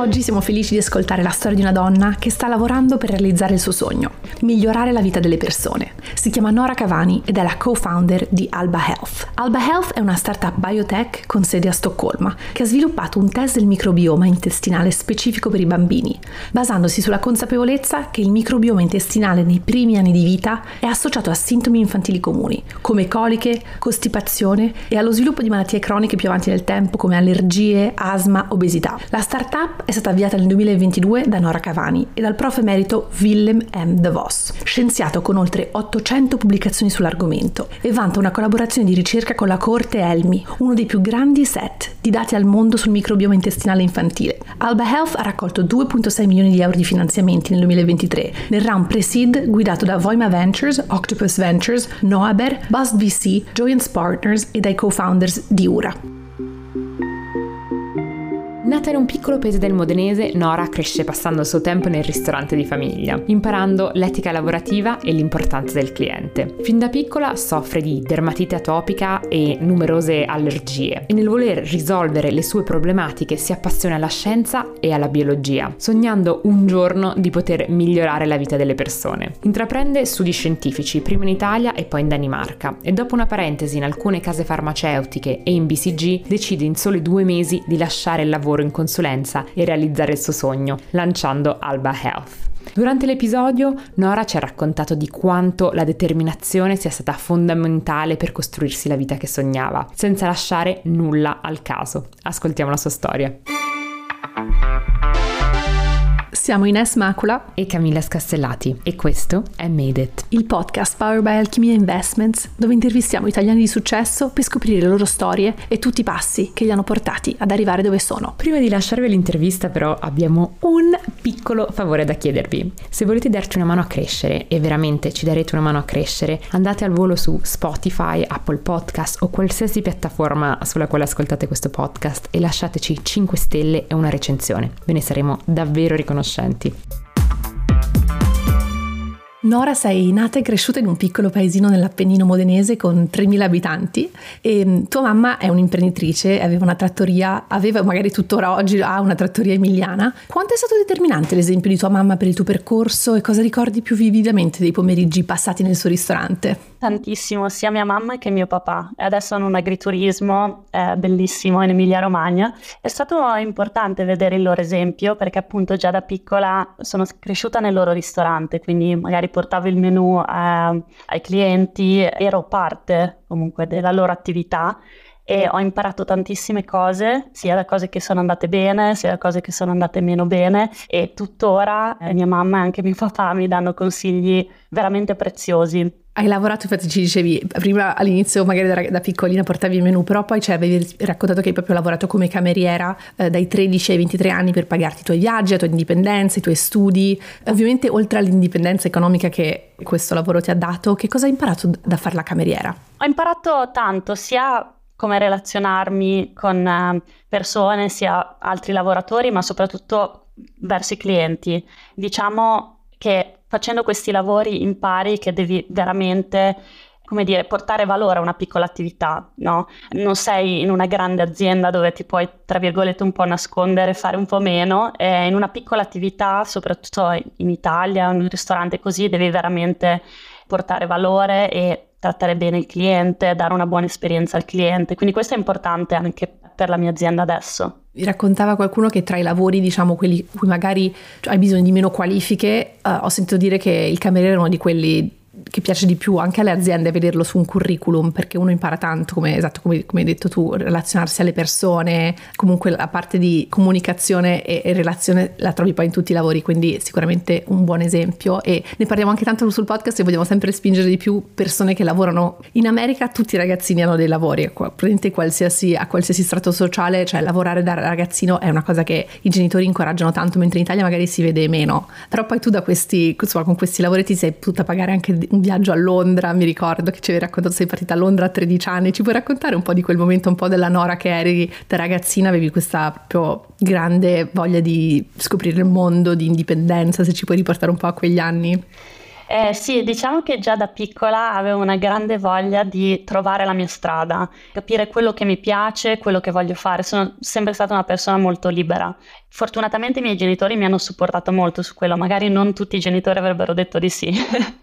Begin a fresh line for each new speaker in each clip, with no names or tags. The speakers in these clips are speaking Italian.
Oggi siamo felici di ascoltare la storia di una donna che sta lavorando per realizzare il suo sogno, migliorare la vita delle persone. Si chiama Nora Cavani ed è la co-founder di Alba Health. Alba Health è una startup biotech con sede a Stoccolma che ha sviluppato un test del microbioma intestinale specifico per i bambini, basandosi sulla consapevolezza che il microbioma intestinale nei primi anni di vita è associato a sintomi infantili comuni, come coliche, costipazione e allo sviluppo di malattie croniche più avanti nel tempo come allergie, asma, obesità. La startup è stata avviata nel 2022 da Nora Cavani e dal prof emerito Willem M. de Vos, scienziato con oltre 800 pubblicazioni sull'argomento, e vanta una collaborazione di ricerca con la coorte ELMI, uno dei più grandi set di dati al mondo sul microbioma intestinale infantile. Alba Health ha raccolto 2,6 milioni di euro di finanziamenti nel 2023 nel round pre-seed guidato da Voima Ventures, Octopus Ventures, Noaber, Bust VC, Joyance Partners e dai co-founders di Ura.
Nata in un piccolo paese del Modenese, Nora cresce passando il suo tempo nel ristorante di famiglia, imparando l'etica lavorativa e l'importanza del cliente. Fin da piccola soffre di dermatite atopica e numerose allergie e nel voler risolvere le sue problematiche si appassiona alla scienza e alla biologia, sognando un giorno di poter migliorare la vita delle persone. Intraprende studi scientifici, prima in Italia e poi in Danimarca, e dopo una parentesi in alcune case farmaceutiche e in BCG decide in soli 2 mesi di lasciare il lavoro in consulenza e realizzare il suo sogno, lanciando Alba Health. Durante l'episodio, Nora ci ha raccontato di quanto la determinazione sia stata fondamentale per costruirsi la vita che sognava, senza lasciare nulla al caso. Ascoltiamo la sua storia.
Siamo Ines Macula
e Camilla Scastellati e questo è Made It,
il podcast powered by Alchimia Investments, dove intervistiamo italiani di successo per scoprire le loro storie e tutti i passi che li hanno portati ad arrivare dove sono.
Prima di lasciarvi l'intervista però abbiamo un piccolo favore da chiedervi. Se volete darci una mano a crescere, e veramente ci darete una mano a crescere, andate al volo su Spotify, Apple Podcast o qualsiasi piattaforma sulla quale ascoltate questo podcast e lasciateci 5 stelle e una recensione. Ve ne saremo davvero riconoscenti.
Nora, sei nata e cresciuta in un piccolo paesino nell'Appennino modenese con 3.000 abitanti e tua mamma è un'imprenditrice, aveva una trattoria, aveva magari tuttora oggi ha una trattoria emiliana. Quanto è stato determinante l'esempio di tua mamma per il tuo percorso e cosa ricordi più vividamente dei pomeriggi passati nel suo ristorante?
Tantissimo, sia mia mamma che mio papà. Adesso hanno un agriturismo bellissimo in Emilia Romagna. È stato importante vedere il loro esempio perché appunto già da piccola sono cresciuta nel loro ristorante, quindi magari portavo il menù ai clienti, ero parte comunque della loro attività e ho imparato tantissime cose, sia da cose che sono andate bene, sia da cose che sono andate meno bene, e tuttora mia mamma e anche mio papà mi danno consigli veramente preziosi.
Hai lavorato, infatti ci dicevi, prima all'inizio magari da piccolina portavi il menù, però poi avevi raccontato che hai proprio lavorato come cameriera dai 13 ai 23 anni per pagarti i tuoi viaggi, la tua indipendenza, i tuoi studi. Ovviamente oltre all'indipendenza economica che questo lavoro ti ha dato, che cosa hai imparato da fare la cameriera?
Ho imparato tanto, sia come relazionarmi con persone, sia altri lavoratori, ma soprattutto verso i clienti. Diciamo che facendo questi lavori impari che devi veramente, come dire, portare valore a una piccola attività, no? Non sei in una grande azienda dove ti puoi, tra virgolette, un po' nascondere, fare un po' meno. In una piccola attività, soprattutto in Italia, in un ristorante così, devi veramente portare valore e trattare bene il cliente, dare una buona esperienza al cliente. Quindi questo è importante anche per la mia azienda adesso.
Mi raccontava qualcuno che tra i lavori, diciamo, quelli cui magari hai bisogno di meno qualifiche, ho sentito dire che il cameriere è uno di quelli che piace di più anche alle aziende vederlo su un curriculum, perché uno impara tanto, come hai detto tu, relazionarsi alle persone, comunque la parte di comunicazione e relazione la trovi poi in tutti i lavori, quindi sicuramente un buon esempio. E ne parliamo anche tanto sul podcast e vogliamo sempre spingere di più persone che lavorano in America. Tutti i ragazzini hanno dei lavori, a qualsiasi strato sociale, cioè lavorare da ragazzino è una cosa che i genitori incoraggiano tanto, mentre in Italia magari si vede meno. Però poi tu con questi lavori ti sei potuta pagare anche un viaggio a Londra. Mi ricordo che ci avevi raccontato, sei partita a Londra a 13 anni. Ci puoi raccontare un po' di quel momento, un po' della Nora che eri da ragazzina, avevi questa proprio grande voglia di scoprire il mondo, di indipendenza, se ci puoi riportare un po' a quegli anni?
Sì, diciamo che già da piccola avevo una grande voglia di trovare la mia strada, capire quello che mi piace, quello che voglio fare. Sono sempre stata una persona molto libera. Fortunatamente i miei genitori mi hanno supportato molto su quello, magari non tutti i genitori avrebbero detto di sì.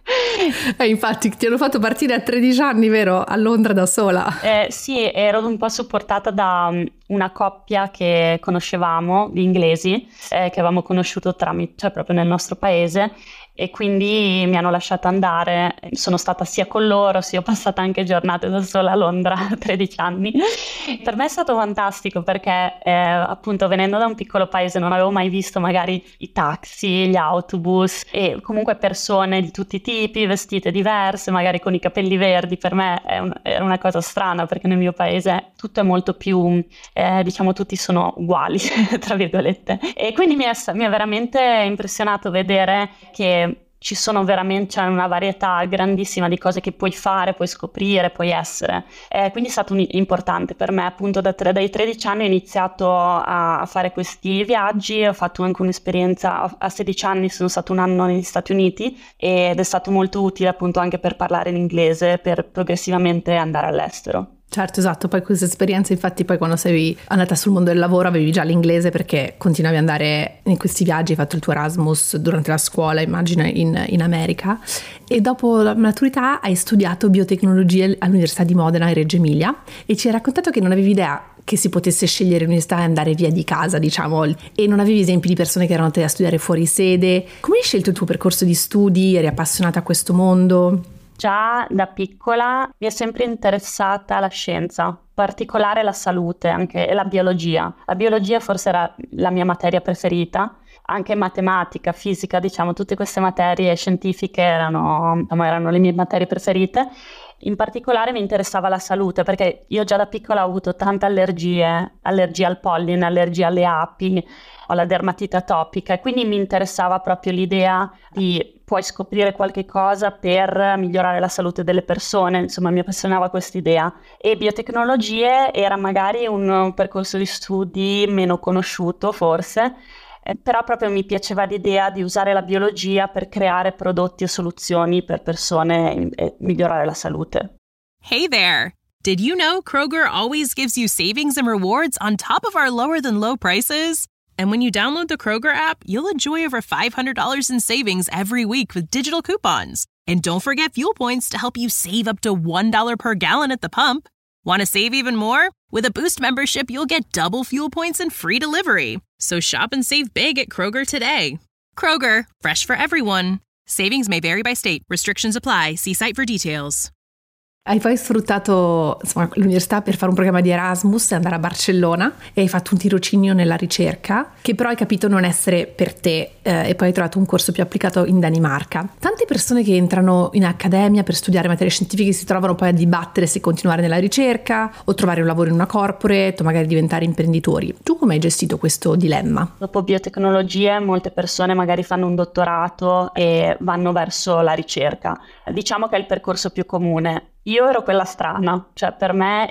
Infatti ti hanno fatto partire a 13 anni, vero? A Londra da sola.
Sì, ero un po' supportata da una coppia che conoscevamo, di inglesi, che avevamo conosciuto cioè proprio nel nostro paese, e quindi mi hanno lasciata andare. Sono stata sia con loro, sia ho passata anche giornate da sola a Londra a 13 anni. Per me è stato fantastico perché appunto venendo da un piccolo paese non avevo mai visto magari i taxi, gli autobus e comunque persone di tutti i tipi, vestite diverse, magari con i capelli verdi. Per me era una cosa strana perché nel mio paese tutto è molto più, diciamo tutti sono uguali, tra virgolette. E quindi mi è veramente impressionato vedere che ci sono veramente, c'è una varietà grandissima di cose che puoi fare, puoi scoprire, puoi essere. Quindi è stato importante per me, appunto dai 13 anni ho iniziato a fare questi viaggi, ho fatto anche un'esperienza, a 16 anni sono stato un anno negli Stati Uniti ed è stato molto utile appunto anche per parlare l'inglese, per progressivamente andare all'estero.
Certo, esatto, poi questa esperienza infatti poi quando sei andata sul mondo del lavoro avevi già l'inglese perché continuavi ad andare in questi viaggi, hai fatto il tuo Erasmus durante la scuola, immagino in America, e dopo la maturità hai studiato biotecnologie all'Università di Modena in Reggio Emilia e ci hai raccontato che non avevi idea che si potesse scegliere l'università e andare via di casa, diciamo, e non avevi esempi di persone che erano andate a studiare fuori sede. Come hai scelto il tuo percorso di studi? Eri appassionata a questo mondo?
Già da piccola mi è sempre interessata la scienza, in particolare la salute anche, e la biologia. La biologia forse era la mia materia preferita, anche matematica, fisica, diciamo, tutte queste materie scientifiche erano le mie materie preferite. In particolare mi interessava la salute perché io già da piccola ho avuto tante allergie al polline, allergie alle api, ho la dermatite atopica e quindi mi interessava proprio l'idea di puoi scoprire qualche cosa per migliorare la salute delle persone, insomma mi appassionava quest'idea. E biotecnologie era magari un percorso di studi meno conosciuto forse, però proprio mi piaceva l'idea di usare la biologia per creare prodotti e soluzioni per persone e migliorare la salute.
Hey there! Did you know Kroger always gives you savings and rewards on top of our lower than low prices? And when you download the Kroger app, you'll enjoy over $500 in savings every week with digital coupons. And don't forget fuel points to help you save up to $1 per gallon at the pump. Want to save even more? With a Boost membership, you'll get double fuel points and free delivery. So shop and save big at Kroger today. Kroger, fresh for everyone. Savings may vary by state. Restrictions apply. See site for details.
Hai poi sfruttato l'università per fare un programma di Erasmus e andare a Barcellona e hai fatto un tirocinio nella ricerca che però hai capito non essere per te e poi hai trovato un corso più applicato in Danimarca. Tante persone che entrano in accademia per studiare materie scientifiche si trovano poi a dibattere se continuare nella ricerca o trovare un lavoro in una corporate o magari diventare imprenditori. Tu come hai gestito questo dilemma?
Dopo biotecnologie molte persone magari fanno un dottorato e vanno verso la ricerca. Diciamo che è il percorso più comune. Io ero quella strana, cioè per me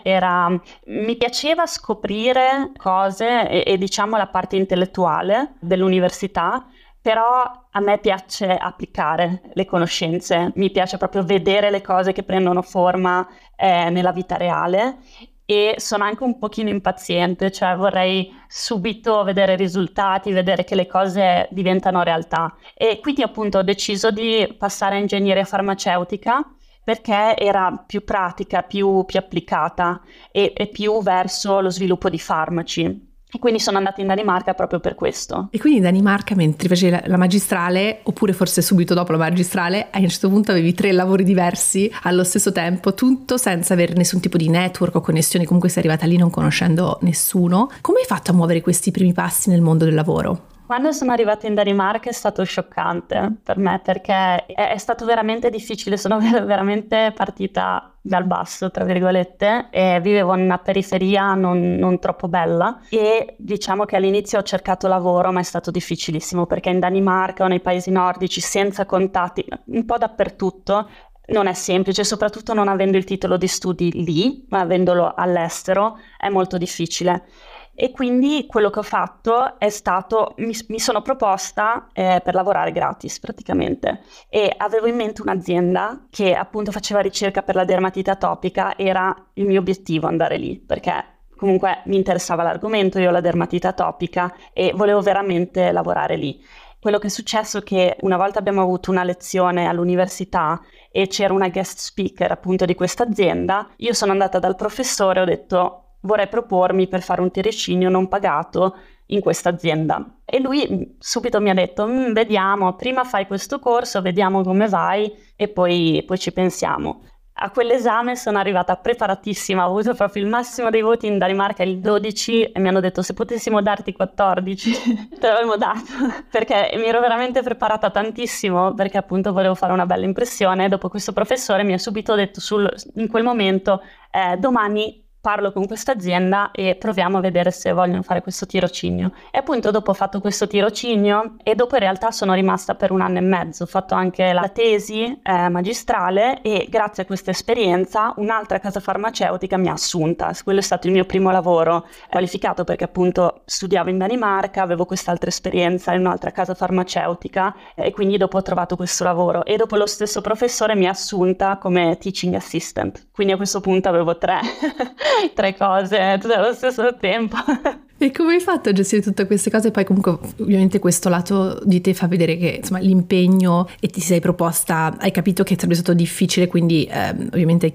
mi piaceva scoprire cose e diciamo la parte intellettuale dell'università, però a me piace applicare le conoscenze, mi piace proprio vedere le cose che prendono forma nella vita reale e sono anche un pochino impaziente, cioè vorrei subito vedere risultati, vedere che le cose diventano realtà. E quindi appunto ho deciso di passare a ingegneria farmaceutica perché era più pratica, più applicata e più verso lo sviluppo di farmaci. E quindi sono andata in Danimarca proprio per questo.
E quindi in Danimarca, mentre facevi la magistrale, oppure forse subito dopo la magistrale, a un certo punto avevi 3 lavori diversi allo stesso tempo, tutto senza avere nessun tipo di network o connessioni, comunque sei arrivata lì non conoscendo nessuno. Come hai fatto a muovere questi primi passi nel mondo del lavoro?
Quando sono arrivata in Danimarca è stato scioccante per me perché è stato veramente difficile, sono veramente partita dal basso, tra virgolette, e vivevo in una periferia non troppo bella e diciamo che all'inizio ho cercato lavoro ma è stato difficilissimo perché in Danimarca o nei paesi nordici senza contatti, un po' dappertutto, non è semplice, soprattutto non avendo il titolo di studi lì, ma avendolo all'estero, è molto difficile. E quindi quello che ho fatto è stato, mi sono proposta per lavorare gratis praticamente, e avevo in mente un'azienda che appunto faceva ricerca per la dermatite atopica. Era il mio obiettivo andare lì, perché comunque mi interessava l'argomento, io ho la dermatite atopica e volevo veramente lavorare lì. Quello che è successo è che una volta abbiamo avuto una lezione all'università e c'era una guest speaker appunto di questa azienda. Io sono andata dal professore e ho detto: vorrei propormi per fare un tirocinio non pagato in questa azienda. E lui subito mi ha detto: vediamo, prima fai questo corso, vediamo come vai e poi ci pensiamo. A quell'esame sono arrivata preparatissima, ho avuto proprio il massimo dei voti in Danimarca, il 12, e mi hanno detto: se potessimo darti 14 te l'avremmo dato, perché mi ero veramente preparata tantissimo, perché appunto volevo fare una bella impressione. Dopo questo professore mi ha subito detto in quel momento: domani parlo con questa azienda e proviamo a vedere se vogliono fare questo tirocinio. E appunto dopo ho fatto questo tirocinio e dopo in realtà sono rimasta per 1 anno e mezzo, ho fatto anche la tesi magistrale, e grazie a questa esperienza un'altra casa farmaceutica mi ha assunta. Quello è stato il mio primo lavoro qualificato, perché appunto studiavo in Danimarca, avevo quest'altra esperienza in un'altra casa farmaceutica e quindi dopo ho trovato questo lavoro, e dopo lo stesso professore mi ha assunta come teaching assistant, quindi a questo punto avevo tre cose tutte allo stesso tempo.
E come hai fatto a gestire tutte queste cose? Poi comunque ovviamente questo lato di te fa vedere che insomma l'impegno, e ti sei proposta, hai capito che sarebbe stato difficile, quindi ovviamente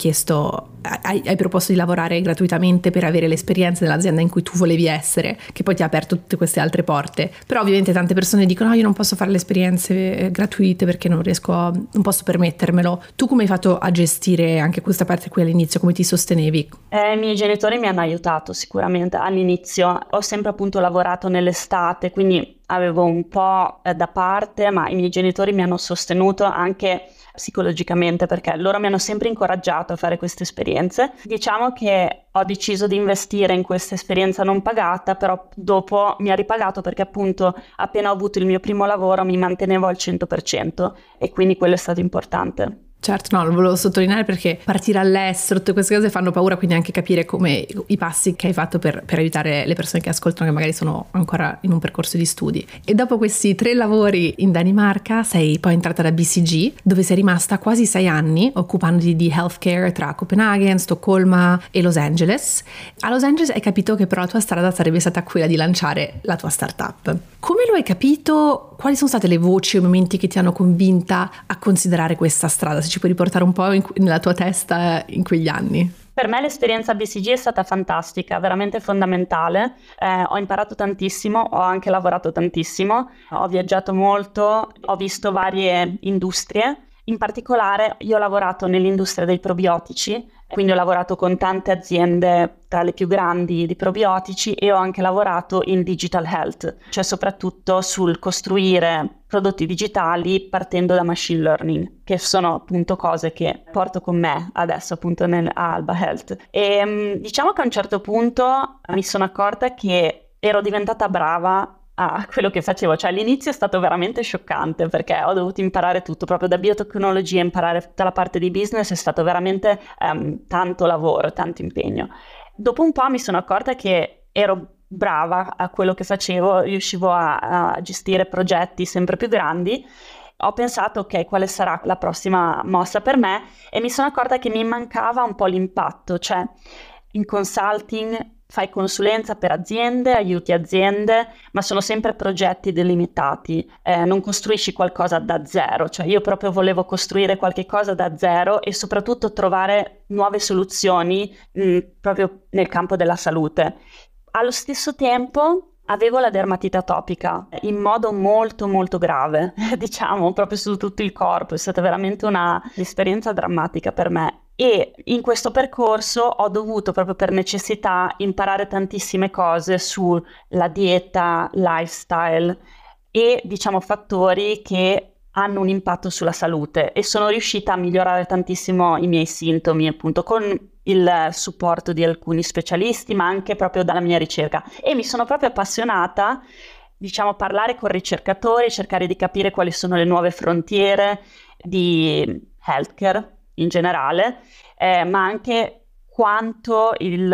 hai proposto di lavorare gratuitamente per avere l'esperienza dell'azienda in cui tu volevi essere, che poi ti ha aperto tutte queste altre porte. Però ovviamente tante persone dicono: no, io non posso fare le esperienze gratuite perché non posso permettermelo. Tu come hai fatto a gestire anche questa parte qui all'inizio? Come ti sostenevi?
I miei genitori mi hanno aiutato sicuramente all'inizio. Ho sempre appunto lavorato nell'estate, quindi avevo un po' da parte, ma i miei genitori mi hanno sostenuto anche psicologicamente, perché loro mi hanno sempre incoraggiato a fare queste esperienze. Diciamo che ho deciso di investire in questa esperienza non pagata, però dopo mi ha ripagato, perché appunto appena ho avuto il mio primo lavoro mi mantenevo al 100%, e quindi quello è stato importante.
Certo, no, lo volevo sottolineare perché partire all'estero, tutte queste cose fanno paura, quindi anche capire come i passi che hai fatto per aiutare le persone che ascoltano, che magari sono ancora in un percorso di studi. E dopo questi 3 lavori in Danimarca sei poi entrata da BCG, dove sei rimasta quasi 6 anni occupandoti di healthcare tra Copenaghen, Stoccolma e Los Angeles. A Los Angeles hai capito che però la tua strada sarebbe stata quella di lanciare la tua startup. Come lo hai capito? Quali sono state le voci o i momenti che ti hanno convinta a considerare questa strada? Se ci puoi riportare un po' nella tua testa in quegli anni.
Per me l'esperienza BCG è stata fantastica, veramente fondamentale. Ho imparato tantissimo, ho anche lavorato tantissimo, ho viaggiato molto, ho visto varie industrie. In particolare io ho lavorato nell'industria dei probiotici, quindi ho lavorato con tante aziende tra le più grandi di probiotici, e ho anche lavorato in digital health, cioè soprattutto sul costruire prodotti digitali partendo da machine learning, che sono appunto cose che porto con me adesso appunto a Alba Health. E diciamo che a un certo punto mi sono accorta che ero diventata brava a quello che facevo, cioè all'inizio è stato veramente scioccante, perché ho dovuto imparare tutto, proprio da biotecnologia, imparare tutta la parte di business, è stato veramente tanto lavoro, tanto impegno. Dopo un po' mi sono accorta che ero brava a quello che facevo, riuscivo a gestire progetti sempre più grandi. Ho pensato: ok, quale sarà la prossima mossa per me? E mi sono accorta che mi mancava un po' l'impatto, cioè in consulting fai consulenza per aziende, aiuti aziende, ma sono sempre progetti delimitati, non costruisci qualcosa da zero, cioè io proprio volevo costruire qualche cosa da zero e soprattutto trovare nuove soluzioni proprio nel campo della salute. Allo stesso tempo avevo la dermatite atopica in modo molto molto grave, diciamo proprio su tutto il corpo, è stata veramente un'esperienza drammatica per me. E in questo percorso ho dovuto, proprio per necessità, imparare tantissime cose sulla dieta, lifestyle e diciamo fattori che hanno un impatto sulla salute, e sono riuscita a migliorare tantissimo i miei sintomi appunto con il supporto di alcuni specialisti, ma anche proprio dalla mia ricerca, e mi sono proprio appassionata, diciamo, a parlare con ricercatori, cercare di capire quali sono le nuove frontiere di healthcare in generale, ma anche quanto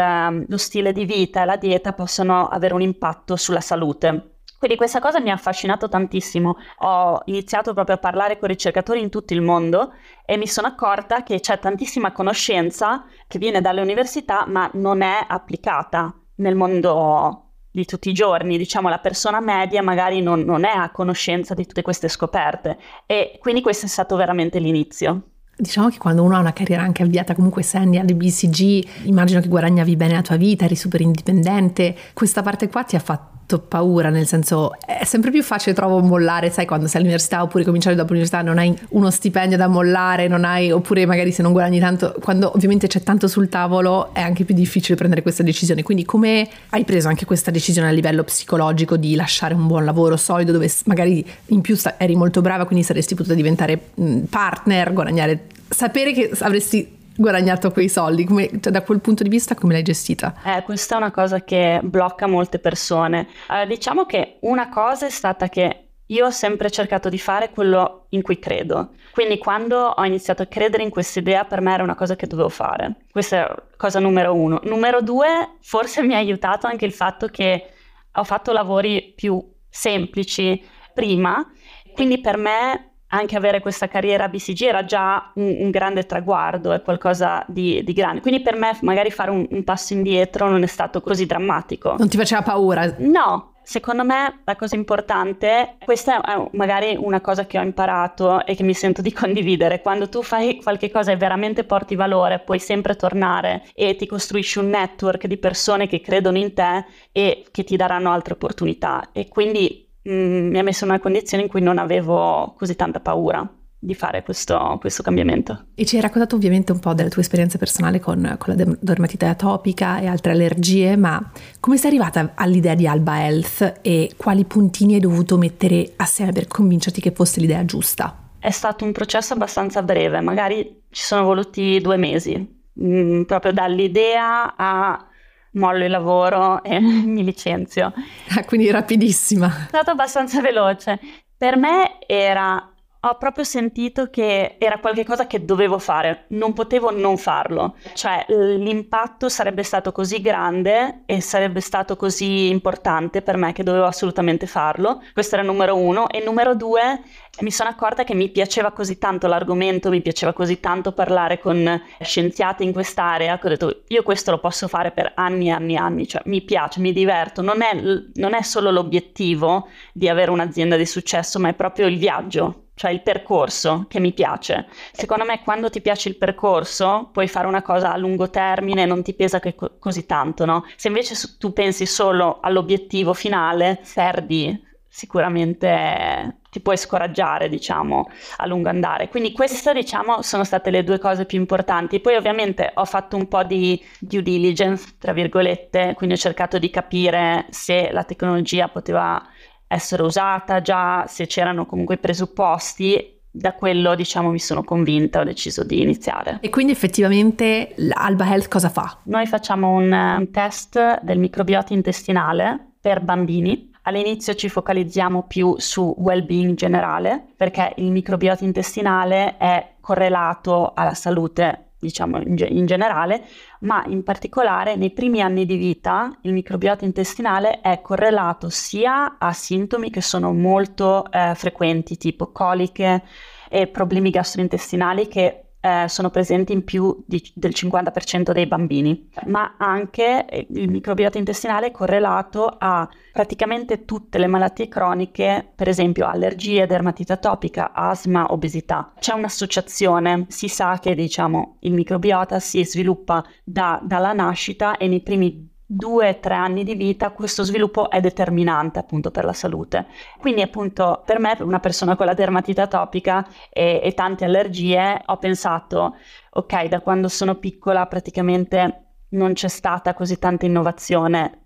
lo stile di vita e la dieta possono avere un impatto sulla salute. Quindi questa cosa mi ha affascinato tantissimo. Ho iniziato proprio a parlare con ricercatori in tutto il mondo e mi sono accorta che c'è tantissima conoscenza che viene dalle università ma non è applicata nel mondo di tutti i giorni. Diciamo, la persona media magari non è a conoscenza di tutte queste scoperte, e quindi questo è stato veramente l'inizio.
Diciamo che quando uno ha una carriera anche avviata, comunque Sandy alle BCG, immagino che guadagnavi bene la tua vita, eri super indipendente. Questa parte qua ti ha fatto paura, nel senso, è sempre più facile, trovo, mollare, sai, quando sei all'università oppure cominciare dopo l'università, non hai uno stipendio da mollare, non hai, oppure magari se non guadagni tanto, quando ovviamente c'è tanto sul tavolo è anche più difficile prendere questa decisione. Quindi come hai preso anche questa decisione a livello psicologico di lasciare un buon lavoro solido dove magari in più eri molto brava, quindi saresti potuta diventare partner, guadagnare, sapere che avresti guadagnato quei soldi, cioè, da quel punto di vista come l'hai gestita?
Questa è una cosa che blocca molte persone. Diciamo che una cosa è stata che io ho sempre cercato di fare quello in cui credo, quindi quando ho iniziato a credere in questa idea, per me era una cosa che dovevo fare. Questa è cosa numero 1. Numero 2, forse mi ha aiutato anche il fatto che ho fatto lavori più semplici prima, quindi per me anche avere questa carriera BCG era già un grande traguardo, è qualcosa di grande. Quindi per me magari fare un passo indietro non è stato così drammatico.
Non ti faceva paura?
No, secondo me la cosa importante, questa è magari una cosa che ho imparato e che mi sento di condividere: quando tu fai qualche cosa e veramente porti valore, puoi sempre tornare e ti costruisci un network di persone che credono in te e che ti daranno altre opportunità. E quindi mi ha messo in una condizione in cui non avevo così tanta paura di fare questo cambiamento.
E ci hai raccontato ovviamente un po' della tua esperienza personale con la dermatite atopica e altre allergie, ma come sei arrivata all'idea di Alba Health e quali puntini hai dovuto mettere assieme per convincerti che fosse l'idea giusta?
È stato un processo abbastanza breve, magari ci sono voluti 2 mesi, proprio dall'idea a mollo il lavoro e mi licenzio.
Quindi rapidissima.
È stato abbastanza veloce. Per me ho proprio sentito che era qualcosa che dovevo fare, non potevo non farlo. Cioè l'impatto sarebbe stato così grande e sarebbe stato così importante per me che dovevo assolutamente farlo. Questo era numero 1. E numero 2, mi sono accorta che mi piaceva così tanto l'argomento, mi piaceva così tanto parlare con scienziati in quest'area, che ho detto io questo lo posso fare per anni e anni e anni, cioè mi piace, mi diverto, non è solo l'obiettivo di avere un'azienda di successo, ma è proprio il viaggio, cioè il percorso che mi piace. Secondo me quando ti piace il percorso puoi fare una cosa a lungo termine e non ti pesa così tanto, no? Se invece tu pensi solo all'obiettivo finale, perdi sicuramente, ti puoi scoraggiare, diciamo, a lungo andare. Quindi queste, diciamo, sono state le 2 cose più importanti. Poi ovviamente ho fatto un po' di due diligence, tra virgolette, quindi ho cercato di capire se la tecnologia poteva essere usata già, se c'erano comunque i presupposti. Da quello, diciamo, mi sono convinta, ho deciso di iniziare.
E quindi effettivamente Alba Health cosa fa?
Noi facciamo un test del microbiota intestinale per bambini. All'inizio ci focalizziamo più su well-being generale, perché il microbiota intestinale è correlato alla salute, diciamo, in generale, ma in particolare nei primi anni di vita il microbiota intestinale è correlato sia a sintomi che sono molto frequenti, tipo coliche e problemi gastrointestinali che sono presenti in più del 50% dei bambini, ma anche il microbiota intestinale è correlato a praticamente tutte le malattie croniche, per esempio allergie, dermatite atopica, asma, obesità. C'è un'associazione, si sa che, diciamo, il microbiota si sviluppa dalla nascita e nei primi 2-3 anni di vita questo sviluppo è determinante appunto per la salute. Quindi appunto per me, una persona con la dermatite atopica e tante allergie, ho pensato ok, da quando sono piccola praticamente non c'è stata così tanta innovazione,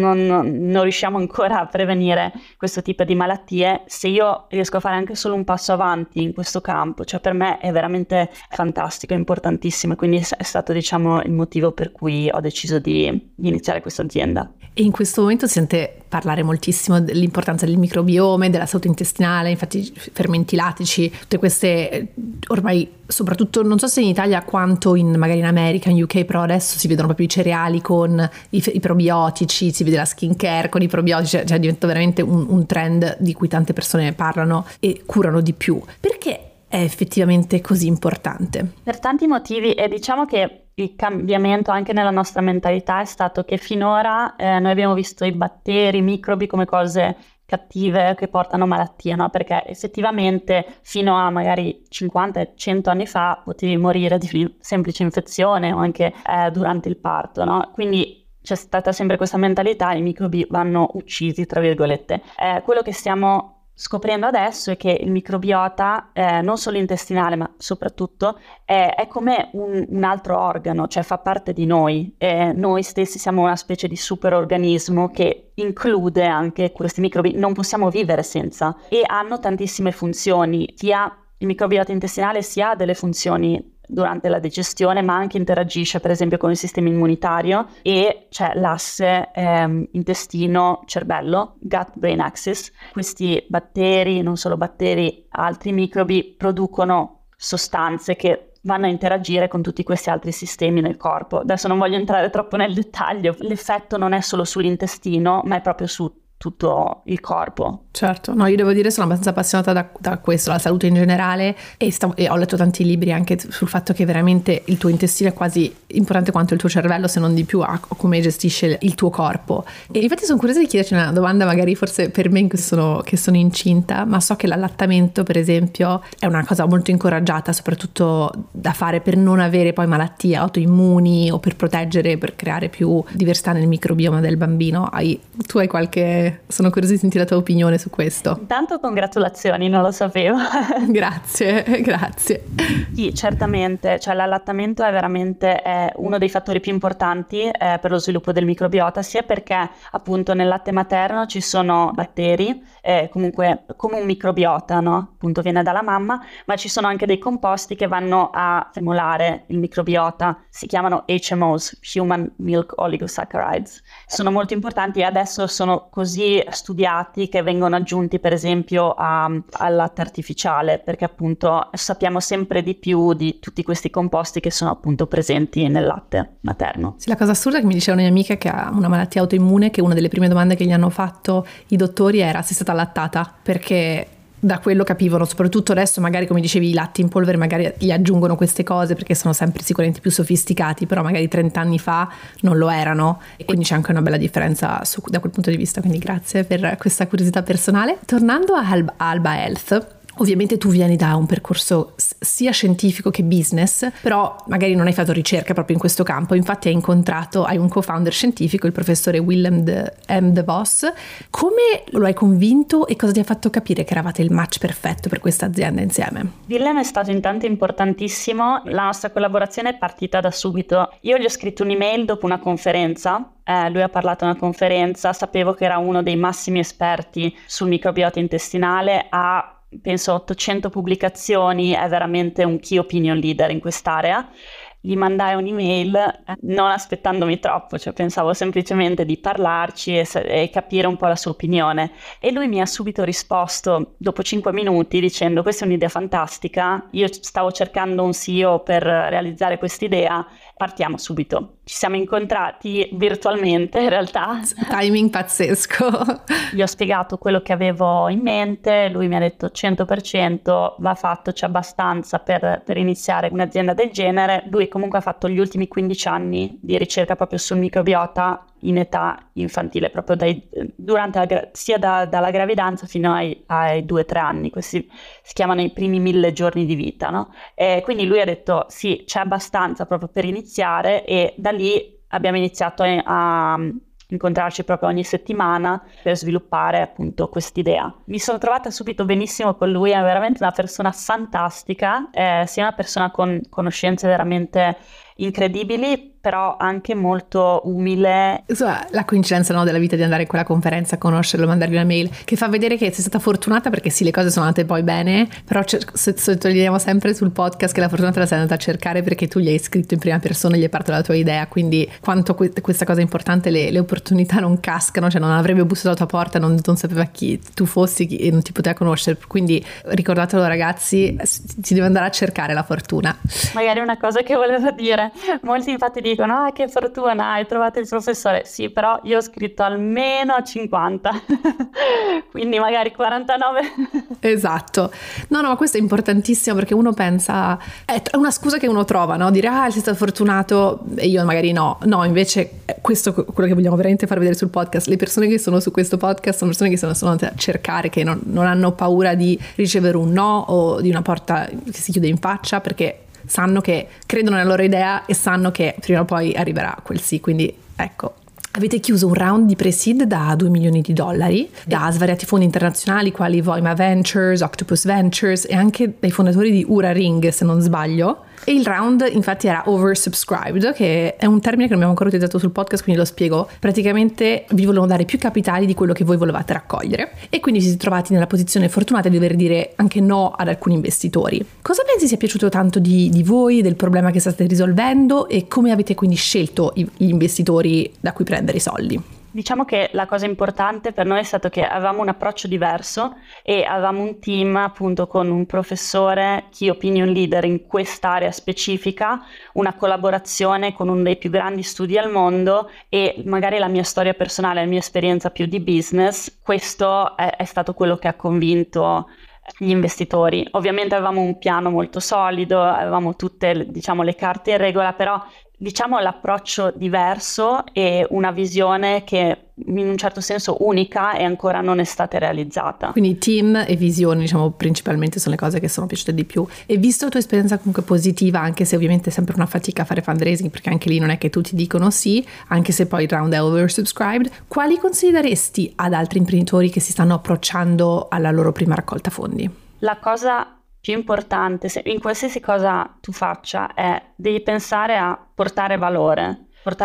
non riusciamo ancora a prevenire questo tipo di malattie. Se io riesco a fare anche solo un passo avanti in questo campo, cioè per me è veramente fantastico, è importantissimo, e quindi è stato, diciamo, il motivo per cui ho deciso di iniziare questa azienda.
E in questo momento si sente parlare moltissimo dell'importanza del microbiome, della salute intestinale, infatti fermenti lattici, tutte queste ormai, soprattutto non so se in Italia quanto magari in America, in UK, però adesso si vedono proprio i cereali con i probiotici, si vede la skincare con i probiotici, cioè diventa veramente un trend di cui tante persone parlano e curano di più. Perché è effettivamente così importante?
Per tanti motivi, e diciamo che il cambiamento anche nella nostra mentalità è stato che finora noi abbiamo visto i batteri, i microbi come cose cattive che portano malattie, no? Perché effettivamente fino a magari 50-100 anni fa potevi morire di semplice infezione o anche durante il parto, no? Quindi c'è stata sempre questa mentalità, i microbi vanno uccisi, tra virgolette. Quello che stiamo scoprendo adesso è che il microbiota, non solo intestinale ma soprattutto, è come un altro organo, cioè fa parte di noi. Noi stessi siamo una specie di superorganismo che include anche questi microbi, non possiamo vivere senza, e hanno tantissime funzioni, sia il microbiota intestinale sia delle funzioni durante la digestione, ma anche interagisce per esempio con il sistema immunitario, e c'è l'asse intestino-cervello, gut-brain axis. Questi batteri, non solo batteri, altri microbi producono sostanze che vanno a interagire con tutti questi altri sistemi nel corpo. Adesso non voglio entrare troppo nel dettaglio, l'effetto non è solo sull'intestino, ma è proprio su tutto il corpo.
Certo, no, io devo dire sono abbastanza appassionata da questo, la salute in generale, e ho letto tanti libri anche sul fatto che veramente il tuo intestino è quasi importante quanto il tuo cervello, se non di più, a come gestisce il tuo corpo. E infatti sono curiosa di chiederci una domanda, magari forse per me che sono incinta, ma so che l'allattamento per esempio è una cosa molto incoraggiata, soprattutto da fare per non avere poi malattie autoimmuni o per proteggere, per creare più diversità nel microbioma del bambino. Tu hai qualche... Sono curiosa di sentire la tua opinione su questo.
Intanto congratulazioni, non lo sapevo.
Grazie.
Sì, certamente, cioè l'allattamento è veramente uno dei fattori più importanti per lo sviluppo del microbiota, sia perché appunto nel latte materno ci sono batteri, comunque come un microbiota, no? Appunto viene dalla mamma, ma ci sono anche dei composti che vanno a stimolare il microbiota, si chiamano HMOs, Human Milk Oligosaccharides. Sono molto importanti e adesso sono così studiati che vengono aggiunti per esempio al latte artificiale, perché appunto sappiamo sempre di più di tutti questi composti che sono appunto presenti nel latte materno.
Sì, la cosa assurda che mi diceva una mia amica che ha una malattia autoimmune, che una delle prime domande che gli hanno fatto i dottori era se è stata allattata, perché da quello capivano, soprattutto adesso magari come dicevi i latti in polvere magari gli aggiungono queste cose perché sono sempre sicuramente più sofisticati, però magari 30 anni fa non lo erano, e quindi c'è anche una bella differenza da quel punto di vista, quindi grazie per questa curiosità personale. Tornando a Alba Health, ovviamente tu vieni da un percorso sia scientifico che business, però magari non hai fatto ricerca proprio in questo campo, infatti hai un co-founder scientifico, il professore Willem de Vos. Come lo hai convinto e cosa ti ha fatto capire che eravate il match perfetto per questa azienda insieme?
Willem è stato intanto importantissimo, la nostra collaborazione è partita da subito. Io gli ho scritto un'email dopo una conferenza, lui ha parlato a una conferenza, sapevo che era uno dei massimi esperti sul microbiota intestinale, penso 800 pubblicazioni, è veramente un key opinion leader in quest'area. Gli mandai un'email non aspettandomi troppo, cioè pensavo semplicemente di parlarci e capire un po' la sua opinione, e lui mi ha subito risposto dopo 5 minuti dicendo: questa è un'idea fantastica, io stavo cercando un CEO per realizzare quest'idea, partiamo subito. Ci siamo incontrati virtualmente in realtà.
Timing pazzesco.
Gli ho spiegato quello che avevo in mente, lui mi ha detto 100% va fatto, c'è abbastanza per iniziare un'azienda del genere. Lui comunque ha fatto gli ultimi 15 anni di ricerca proprio sul microbiota in età infantile, proprio sia dalla gravidanza fino ai 2-3 anni, questi si chiamano i primi 1000 giorni di vita, no? E quindi lui ha detto sì, c'è abbastanza proprio per iniziare, e da lì abbiamo iniziato a incontrarci proprio ogni settimana per sviluppare appunto quest'idea. Mi sono trovata subito benissimo con lui, è veramente una persona fantastica, sia una persona con conoscenze veramente incredibili, però anche molto umile.
Insomma, la coincidenza, no, della vita di andare in quella conferenza, conoscerlo, mandargli una mail, che fa vedere che sei stata fortunata, perché sì, le cose sono andate poi bene, però sottolineiamo sempre sul podcast che la fortuna te la sei andata a cercare perché tu gli hai scritto in prima persona e gli hai parlato della tua idea, quindi quanto questa cosa è importante, le opportunità non cascano, cioè non avrebbe bussato alla tua porta, non sapeva chi tu fossi e non ti poteva conoscere, quindi ricordatelo ragazzi, si deve andare a cercare la fortuna.
Magari una cosa che volevo dire, molti infatti dicono che fortuna hai trovato il professore, sì, però io ho scritto almeno a 50 quindi magari 49.
Esatto, no ma questo è importantissimo, perché uno pensa, è una scusa che uno trova, no? Dire sei stato fortunato e io magari no, invece questo è quello che vogliamo veramente far vedere sul podcast. Le persone che sono su questo podcast sono persone che sono andate a cercare, che non hanno paura di ricevere un no o di una porta che si chiude in faccia, perché sanno che credono nella loro idea e sanno che prima o poi arriverà quel sì. Quindi ecco, avete chiuso un round di pre-seed da $2 milioni da svariati fondi internazionali quali Voima Ventures, Octopus Ventures e anche dai fondatori di Oura Ring, se non sbaglio. E il round infatti era oversubscribed, che è un termine che non abbiamo ancora utilizzato sul podcast, quindi lo spiego. Praticamente vi volevano dare più capitali di quello che voi volevate raccogliere e quindi vi siete trovati nella posizione fortunata di dover dire anche no ad alcuni investitori. Cosa pensi sia piaciuto tanto di voi, del problema che state risolvendo, e come avete quindi scelto gli investitori da cui prendere i soldi?
Diciamo che la cosa importante per noi è stato che avevamo un approccio diverso e avevamo un team appunto con un professore, key opinion leader in quest'area specifica, una collaborazione con uno dei più grandi studi al mondo e magari la mia storia personale, la mia esperienza più di business. Questo è stato quello che ha convinto gli investitori. Ovviamente avevamo un piano molto solido, avevamo tutte le carte in regola, però l'approccio diverso e una visione che in un certo senso unica e ancora non è stata realizzata.
Quindi team e visione, principalmente sono le cose che sono piaciute di più. E visto la tua esperienza comunque positiva, anche se ovviamente è sempre una fatica a fare fundraising, perché anche lì non è che tutti dicono sì, anche se poi il round è oversubscribed, quali consigli daresti ad altri imprenditori che si stanno approcciando alla loro prima raccolta fondi?
La cosa più importante in qualsiasi cosa tu faccia devi pensare a portare valore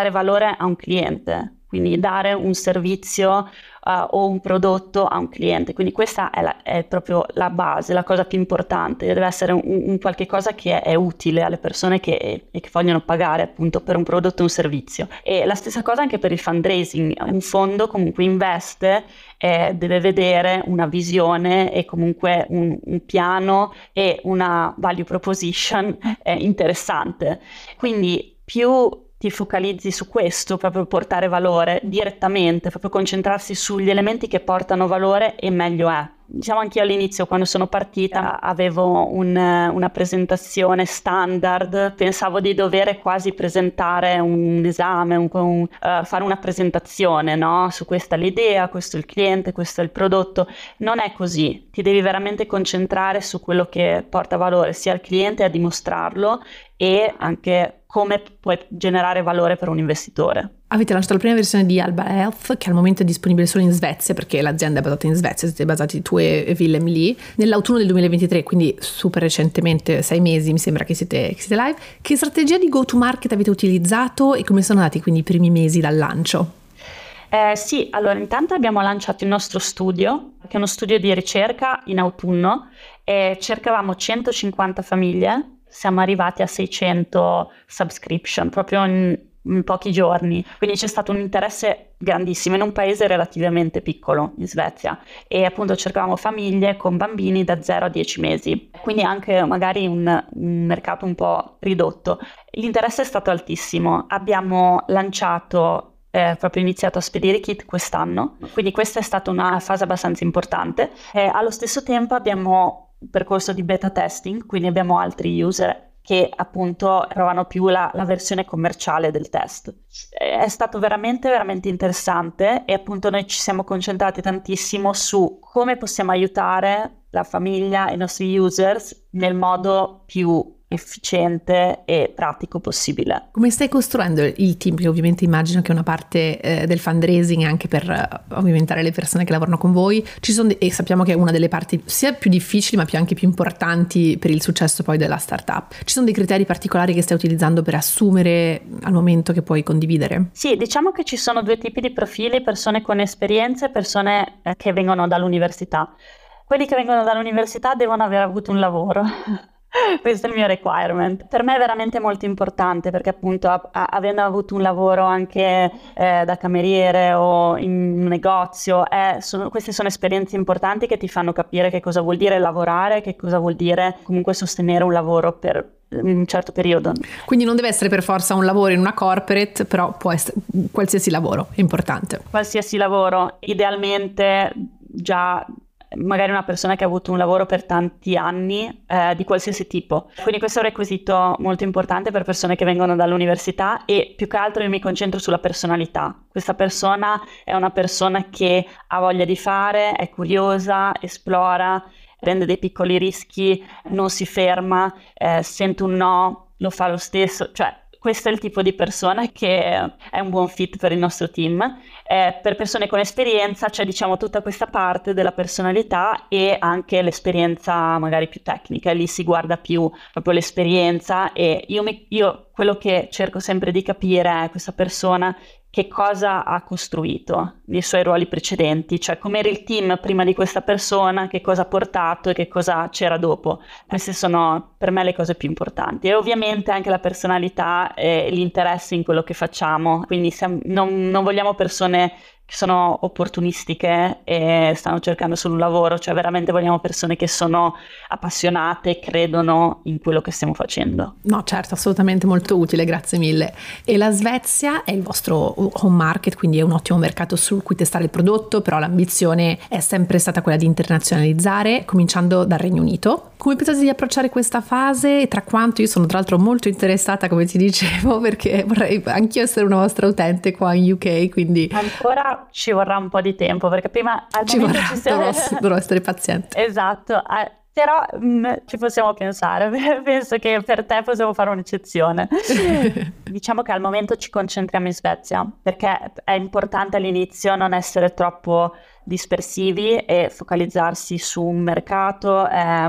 a un cliente, quindi dare un servizio o un prodotto a un cliente. Quindi questa è proprio la base, la cosa più importante. Deve essere un qualche cosa che è utile alle persone che vogliono pagare appunto per un prodotto o un servizio. E la stessa cosa anche per il fundraising. Un fondo comunque investe, deve vedere una visione e comunque un piano e una value proposition interessante. Quindi più ti focalizzi su questo, proprio portare valore direttamente, proprio concentrarsi sugli elementi che portano valore, e meglio è. Diciamo anche io all'inizio, quando sono partita, avevo una presentazione standard, pensavo di dover quasi presentare un esame, fare una presentazione, no? Su questa è l'idea, questo è il cliente, questo è il prodotto. Non è così, ti devi veramente concentrare su quello che porta valore sia al cliente, a dimostrarlo, e anche come puoi generare valore per un investitore.
Avete lanciato la prima versione di Alba Health, che al momento è disponibile solo in Svezia, perché l'azienda è basata in Svezia, siete basati tu e Willem lì, nell'autunno del 2023, quindi super recentemente, 6 mesi mi sembra che siete live. Che strategia di go to market avete utilizzato e come sono andati quindi i primi mesi dal lancio?
Sì, allora intanto abbiamo lanciato il nostro studio, che è uno studio di ricerca in autunno, e cercavamo 150 famiglie, siamo arrivati a 600 subscription proprio in pochi giorni, quindi c'è stato un interesse grandissimo in un paese relativamente piccolo, in Svezia, e appunto cercavamo famiglie con bambini da 0 a 10 mesi, quindi anche magari un mercato un po' ridotto. L'interesse è stato altissimo, abbiamo lanciato proprio iniziato a spedire kit quest'anno, quindi questa è stata una fase abbastanza importante. Allo stesso tempo abbiamo un percorso di beta testing, quindi abbiamo altri user che appunto provano più la versione commerciale del test. È stato veramente veramente interessante, e appunto noi ci siamo concentrati tantissimo su come possiamo aiutare la famiglia e i nostri users nel modo più efficiente e pratico possibile.
Come stai costruendo il team? Che ovviamente immagino che una parte del fundraising anche per aumentare le persone che lavorano con voi. E sappiamo che è una delle parti sia più difficili ma anche più importanti per il successo poi della startup. Ci sono dei criteri particolari che stai utilizzando per assumere al momento, che puoi condividere?
Sì, diciamo che ci sono 2 tipi di profili: persone con esperienze e persone che vengono dall'università. Quelli che vengono dall'università devono aver avuto un lavoro. Questo è il mio requirement. Per me è veramente molto importante, perché appunto avendo avuto un lavoro anche da cameriere o in un negozio, queste sono esperienze importanti che ti fanno capire che cosa vuol dire lavorare, che cosa vuol dire comunque sostenere un lavoro per un certo periodo.
Quindi non deve essere per forza un lavoro in una corporate, però può essere qualsiasi lavoro, è importante.
Qualsiasi lavoro, idealmente già magari una persona che ha avuto un lavoro per tanti anni di qualsiasi tipo. Quindi questo è un requisito molto importante per persone che vengono dall'università, e più che altro io mi concentro sulla personalità. Questa persona è una persona che ha voglia di fare, è curiosa, esplora, prende dei piccoli rischi, non si ferma, sente un no, lo fa lo stesso, cioè questo è il tipo di persona che è un buon fit per il nostro team. Per persone con esperienza c'è diciamo tutta questa parte della personalità e anche l'esperienza magari più tecnica, lì si guarda più proprio l'esperienza, e io quello che cerco sempre di capire è questa persona che cosa ha costruito nei suoi ruoli precedenti, cioè com'era il team prima di questa persona, che cosa ha portato e che cosa c'era dopo. Queste sono per me le cose più importanti, e ovviamente anche la personalità e l'interesse in quello che facciamo. Quindi non vogliamo persone che sono opportunistiche e stanno cercando solo un lavoro, cioè veramente vogliamo persone che sono appassionate, credono in quello che stiamo facendo.
No, certo, assolutamente, molto utile, grazie mille. E la Svezia è il vostro home market, quindi è un ottimo mercato su cui testare il prodotto, però l'ambizione è sempre stata quella di internazionalizzare, cominciando dal Regno Unito. Come pensate di approcciare questa fase e tra quanto? Io sono tra l'altro molto interessata, come ti dicevo, perché vorrei anch'io essere una vostra utente qua in UK, quindi
ancora ci vorrà un po' di tempo, perché prima
dovrò essere paziente.
Esatto, però ci possiamo pensare. Penso che per te possiamo fare un'eccezione. Diciamo che al momento ci concentriamo in Svezia, perché è importante all'inizio non essere troppo dispersivi e focalizzarsi su un mercato,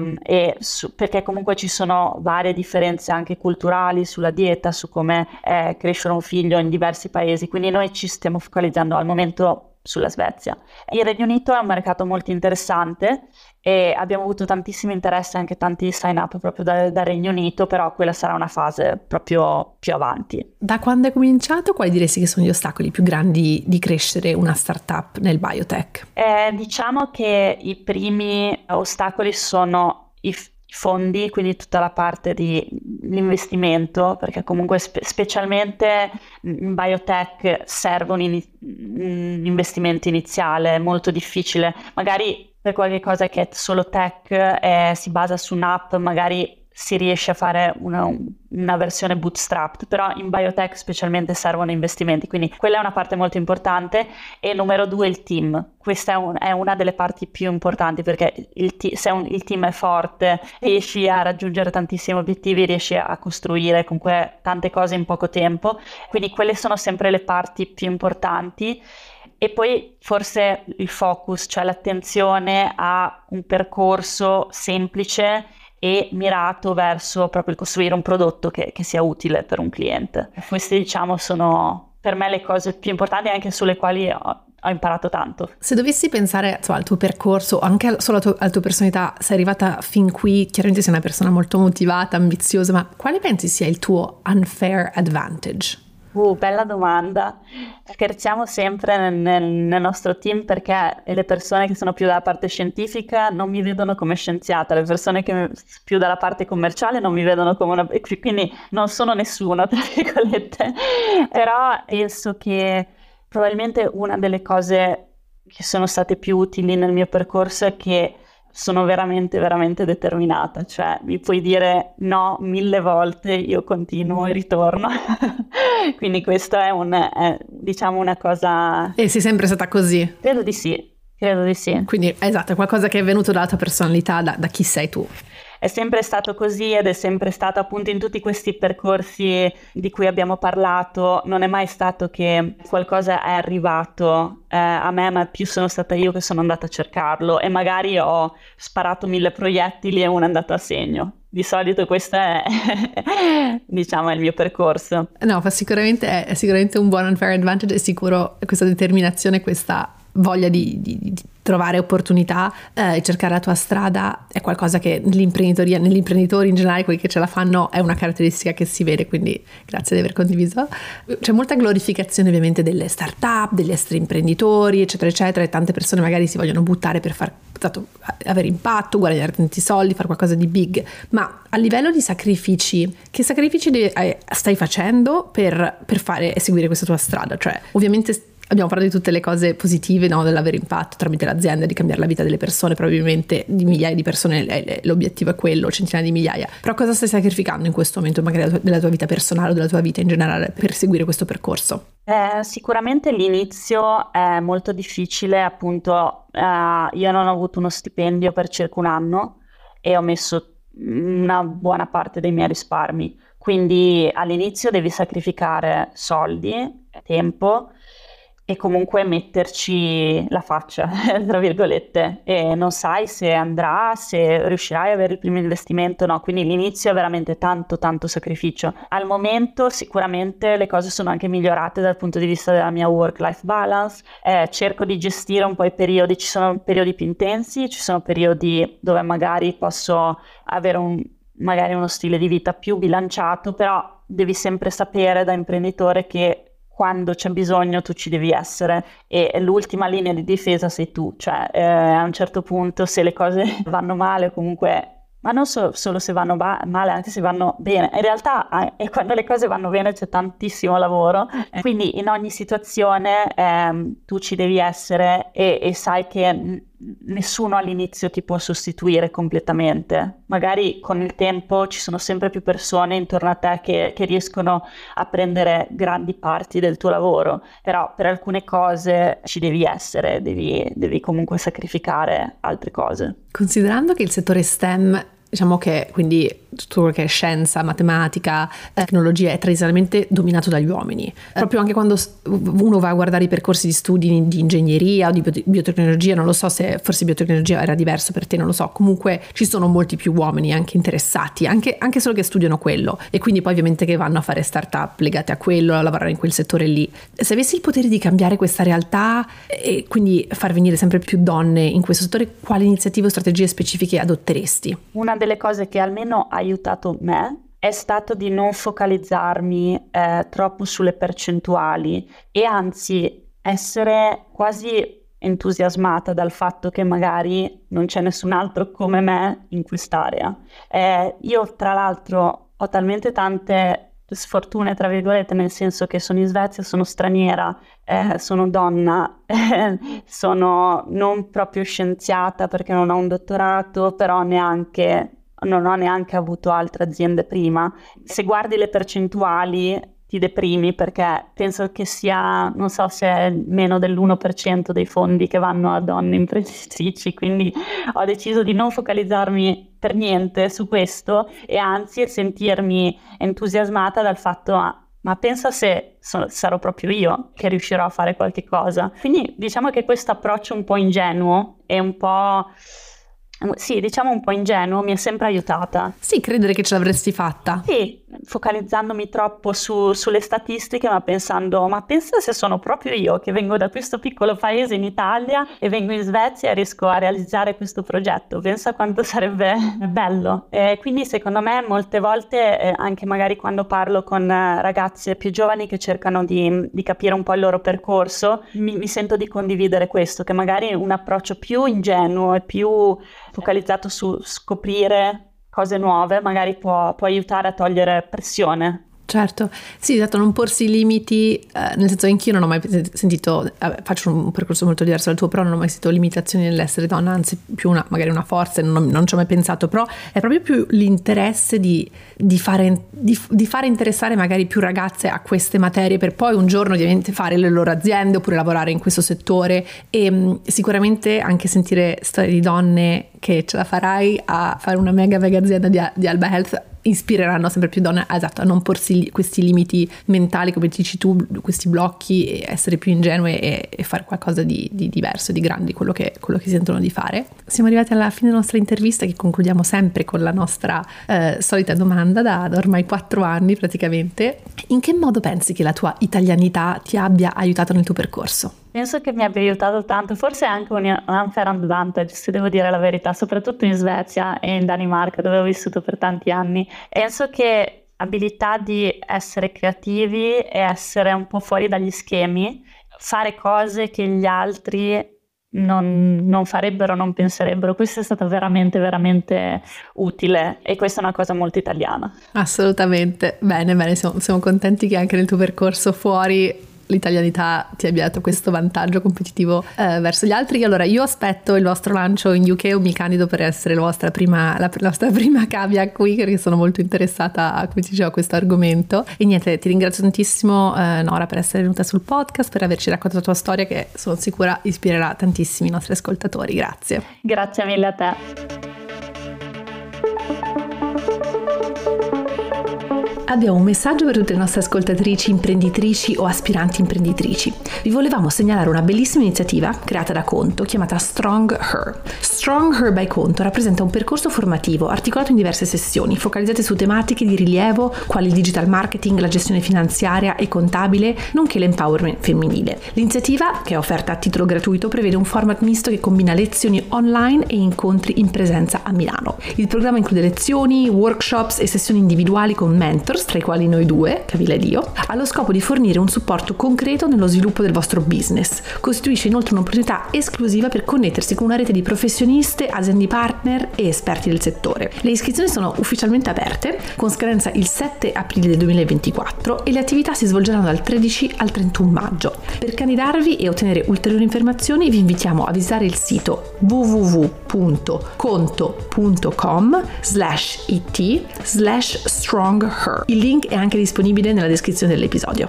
perché comunque ci sono varie differenze anche culturali sulla dieta, su come crescere un figlio in diversi paesi, quindi noi ci stiamo focalizzando al momento sulla Svezia. Il Regno Unito è un mercato molto interessante e abbiamo avuto tantissimo interesse, anche tanti sign up proprio dal Regno Unito, però quella sarà una fase proprio più avanti.
Da quando hai cominciato, quali diresti che sono gli ostacoli più grandi di crescere una startup nel biotech?
Diciamo che i primi ostacoli sono i fondi, quindi tutta la parte di l'investimento, perché comunque specialmente in biotech serve un investimento iniziale molto difficile. Magari per qualche cosa che è solo tech, si basa su un'app, magari si riesce a fare una versione bootstrapped, però in biotech specialmente servono investimenti, quindi quella è una parte molto importante. E numero 2 il team. Questa è una delle parti più importanti, perché se il team è forte riesci a raggiungere tantissimi obiettivi, riesci a costruire comunque tante cose in poco tempo, quindi quelle sono sempre le parti più importanti. E poi forse il focus, cioè l'attenzione a un percorso semplice e mirato verso proprio il costruire un prodotto che sia utile per un cliente. Queste diciamo sono per me le cose più importanti, anche sulle quali ho imparato tanto.
Se dovessi pensare al tuo percorso, anche solo alla tua personalità, sei arrivata fin qui, chiaramente sei una persona molto motivata, ambiziosa, ma quale pensi sia il tuo unfair advantage?
Bella domanda. Scherziamo sempre nel nostro team, perché le persone che sono più dalla parte scientifica non mi vedono come scienziata, le persone che più dalla parte commerciale non mi vedono come una... quindi non sono nessuno, tra virgolette. Però penso che probabilmente una delle cose che sono state più utili nel mio percorso è che sono veramente, veramente determinata, cioè mi puoi dire no 1000 volte, io continuo e ritorno. Quindi questo è diciamo una cosa...
E sei sempre stata così?
Credo di sì.
Quindi esatto, è qualcosa che è venuto dalla tua personalità, da chi sei tu.
è sempre stato così ed è sempre stato appunto in tutti questi percorsi di cui abbiamo parlato, non è mai stato che qualcosa è arrivato a me, ma più sono stata io che sono andata a cercarlo e magari ho sparato 1000 proiettili e uno è andato a segno. Di solito questo è diciamo è il mio percorso.
No, è sicuramente un buon unfair advantage, è sicuro questa determinazione, questa voglia di trovare opportunità e cercare la tua strada è qualcosa che negli imprenditori in generale, quelli che ce la fanno, è una caratteristica che si vede, quindi grazie di aver condiviso. C'è molta glorificazione ovviamente delle start-up, degli esseri imprenditori, eccetera eccetera, e tante persone magari si vogliono buttare per avere impatto, guadagnare tanti soldi, fare qualcosa di big, ma a livello di sacrifici, che sacrifici stai facendo per fare e seguire questa tua strada? Cioè, ovviamente abbiamo parlato di tutte le cose positive, no, dell'avere impatto tramite l'azienda, di cambiare la vita delle persone, probabilmente di migliaia di persone, l'obiettivo è quello, centinaia di migliaia. Però cosa stai sacrificando in questo momento, magari della tua vita personale o della tua vita in generale, per seguire questo percorso?
Sicuramente l'inizio è molto difficile, appunto io non ho avuto uno stipendio per circa un anno e ho messo una buona parte dei miei risparmi, quindi all'inizio devi sacrificare soldi, tempo e comunque metterci la faccia, tra virgolette, e non sai se andrà, se riuscirai a avere il primo investimento o no, quindi l'inizio è veramente tanto sacrificio. Al momento sicuramente le cose sono anche migliorate dal punto di vista della mia work-life balance, cerco di gestire un po' i periodi, ci sono periodi più intensi, ci sono periodi dove magari posso avere magari uno stile di vita più bilanciato, però devi sempre sapere da imprenditore che quando c'è bisogno tu ci devi essere e l'ultima linea di difesa sei tu, cioè a un certo punto se le cose vanno male comunque, ma non solo se vanno male, anche se vanno bene, in realtà quando le cose vanno bene c'è tantissimo lavoro, quindi in ogni situazione tu ci devi essere e sai che nessuno all'inizio ti può sostituire completamente. Magari con il tempo ci sono sempre più persone intorno a te che riescono a prendere grandi parti del tuo lavoro, però per alcune cose ci devi essere, devi comunque sacrificare altre cose.
Considerando che il settore STEM, diciamo che quindi tutto quello che è scienza, matematica, tecnologia è tradizionalmente dominato dagli uomini. Proprio anche quando uno va a guardare i percorsi di studi di ingegneria o di biotecnologia, non lo so se forse biotecnologia era diverso per te, non lo so, comunque ci sono molti più uomini anche interessati, anche solo che studiano quello e quindi poi ovviamente che vanno a fare start-up legate a quello, a lavorare in quel settore lì. Se avessi il potere di cambiare questa realtà e quindi far venire sempre più donne in questo settore, quali iniziative o strategie specifiche adotteresti?
Una delle cose che almeno ha aiutato me è stato di non focalizzarmi troppo sulle percentuali e anzi essere quasi entusiasmata dal fatto che magari non c'è nessun altro come me in quest'area. Io tra l'altro ho talmente tante sfortune tra virgolette, nel senso che sono in Svezia, sono straniera, sono donna, sono non proprio scienziata perché non ho un dottorato, però non ho neanche avuto altre aziende prima. Se guardi le percentuali ti deprimi perché penso che sia, non so se è meno dell'1% dei fondi che vanno a donne imprenditrici, quindi ho deciso di non focalizzarmi per niente su questo e anzi sentirmi entusiasmata dal fatto ma pensa se sarò proprio io che riuscirò a fare qualche cosa. Quindi diciamo che questo approccio un po' ingenuo e un po'... Sì, diciamo un po' ingenuo, mi è sempre aiutata.
Sì, credere che ce l'avresti fatta.
Sì, focalizzandomi troppo sulle statistiche, ma pensando, ma pensa se sono proprio io che vengo da questo piccolo paese in Italia e vengo in Svezia e riesco a realizzare questo progetto, pensa quanto sarebbe bello. Quindi secondo me molte volte, anche magari quando parlo con ragazze più giovani che cercano di capire un po' il loro percorso, mi sento di condividere questo, che magari un approccio più ingenuo e più focalizzato su scoprire cose nuove magari può aiutare a togliere pressione.
Certo, sì, esatto, non porsi limiti, nel senso anch'io non ho mai sentito, faccio un percorso molto diverso dal tuo, però non ho mai sentito limitazioni nell'essere donna, anzi più magari una forza, non ci ho mai pensato, però è proprio più l'interesse di fare interessare magari più ragazze a queste materie per poi un giorno ovviamente fare le loro aziende oppure lavorare in questo settore, e sicuramente anche sentire storie di donne che ce la farai a fare una mega azienda di Alba Health ispireranno sempre più donne a non porsi questi limiti mentali, come dici tu, questi blocchi, e essere più ingenue e fare qualcosa di diverso, di grande, quello che sentono di fare. Siamo arrivati alla fine della nostra intervista, che concludiamo sempre con la nostra solita domanda da ormai 4 anni praticamente. In che modo pensi che la tua italianità ti abbia aiutato nel tuo percorso?
Penso che mi abbia aiutato tanto, forse anche un unfair advantage, se devo dire la verità, soprattutto in Svezia e in Danimarca, dove ho vissuto per tanti anni. Penso che abilità di essere creativi e essere un po' fuori dagli schemi, fare cose che gli altri non farebbero, non penserebbero, questo è stato veramente utile, e questa è una cosa molto italiana.
Assolutamente, bene, siamo contenti che anche nel tuo percorso fuori l'italianità ti abbia dato questo vantaggio competitivo verso gli altri. Allora, io aspetto il vostro lancio in UK, o mi candido per essere la vostra prima cavia qui, perché sono molto interessata, come ti dicevo, a questo argomento. E niente, ti ringrazio tantissimo Nora per essere venuta sul podcast, per averci raccontato la tua storia, che sono sicura ispirerà tantissimi i nostri ascoltatori. Grazie.
Grazie mille a te.
Abbiamo un messaggio per tutte le nostre ascoltatrici, imprenditrici o aspiranti imprenditrici. Vi volevamo segnalare una bellissima iniziativa creata da Conto chiamata Strong Her. Strong Her by Conto rappresenta un percorso formativo articolato in diverse sessioni, focalizzate su tematiche di rilievo quali il digital marketing, la gestione finanziaria e contabile, nonché l'empowerment femminile. L'iniziativa, che è offerta a titolo gratuito, prevede un format misto che combina lezioni online e incontri in presenza a Milano. Il programma include lezioni, workshops e sessioni individuali con mentors, tra i quali noi due, Camilla ed io, ha lo scopo di fornire un supporto concreto nello sviluppo del vostro business. Costituisce inoltre un'opportunità esclusiva per connettersi con una rete di professioniste, aziende partner e esperti del settore. Le iscrizioni sono ufficialmente aperte, con scadenza il 7 aprile del 2024, e le attività si svolgeranno dal 13 al 31 maggio. Per candidarvi e ottenere ulteriori informazioni vi invitiamo a visitare il sito www.conto.com/it/strongher. Il link è anche disponibile nella descrizione dell'episodio.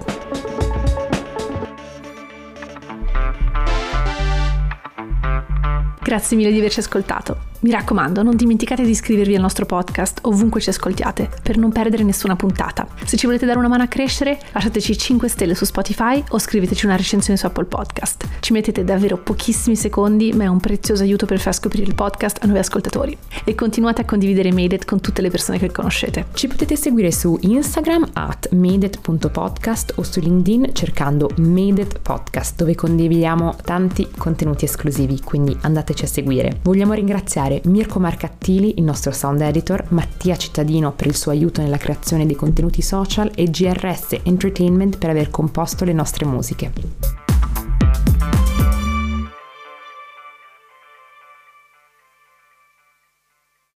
Grazie mille di averci ascoltato. Mi raccomando, non dimenticate di iscrivervi al nostro podcast ovunque ci ascoltiate, per non perdere nessuna puntata. Se ci volete dare una mano a crescere, lasciateci 5 stelle su Spotify o scriveteci una recensione su Apple Podcast. Ci mettete davvero pochissimi secondi, ma è un prezioso aiuto per far scoprire il podcast a nuovi ascoltatori. E continuate a condividere Made It con tutte le persone che conoscete.
Ci potete seguire su Instagram @madeit.podcast o su LinkedIn cercando Made It Podcast, dove condividiamo tanti contenuti esclusivi, quindi andateci a seguire. Vogliamo ringraziare Mirko Marcattili, il nostro sound editor, Mattia Cittadino per il suo aiuto nella creazione dei contenuti social e GRS Entertainment per aver composto le nostre musiche.